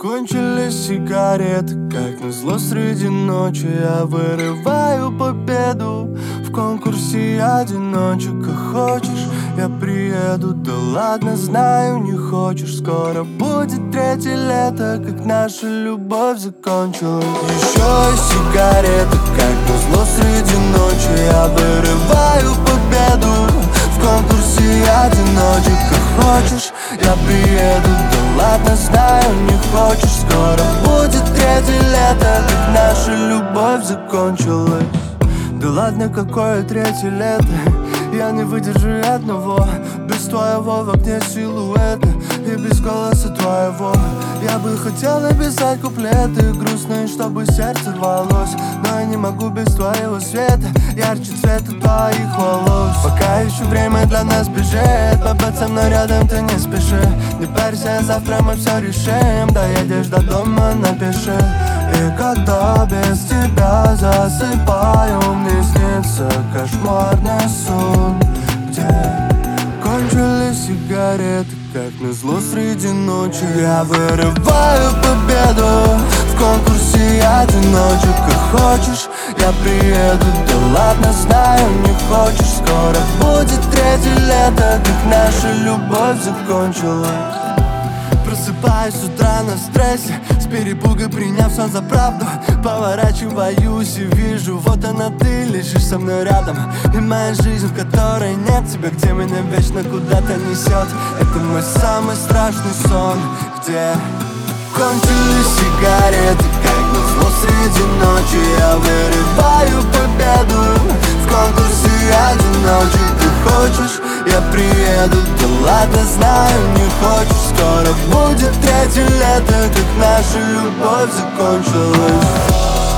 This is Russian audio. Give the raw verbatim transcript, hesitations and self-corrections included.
Кончились сигареты, как назло среди ночи. Я вырываю победу в конкурсе одиночек. А хочешь, я приеду? Да ладно, знаю, не хочешь. Скоро будет третье лето, как наша любовь закончилась. Еще и сигареты, как назло среди ночи. Я вырываю победу в конкурсе одиночек. А хочешь, я приеду? Да ладно, знаю, не хочешь. Скоро будет третье лето, как наша любовь закончилась. Да ладно, какое третье лето, я не выдержу и одного. Без твоего в окне силуэта и без голоса твоего. Я бы хотел написать куплеты грустные, чтобы сердце рвалось, но я не могу без твоего света, ярче цвета твоих волос. Пока еще время для нас бежит, побыть со мной рядом ты не спеши. Не парься, завтра мы все решим. Доедешь до дома, напиши. И когда без тебя засыпаю, мне снится кошмарный сон, где кончились сигареты, как назло среди ночи. Я вырываю победу в конкурсе одиночек. А хочешь, я приеду? Да ладно, знаю, не хочешь. Скоро будет третье лето, как наша любовь закончилась. Просыпаюсь с утра на стрессе, с перепуга приняв сон за правду. Поворачиваюсь и вижу, вот она ты, лежишь со мной рядом. И моя жизнь, в которой нет тебя, где меня вечно куда-то несет. Это мой самый страшный сон, где кончились сигареты, как назло среди ночи. Я вырываю победу в конкурсе одиночек. Ты хочешь, я приеду? Да ладно, знаю, не хочешь. Скоро будет третье лето, как наша любовь закончилась.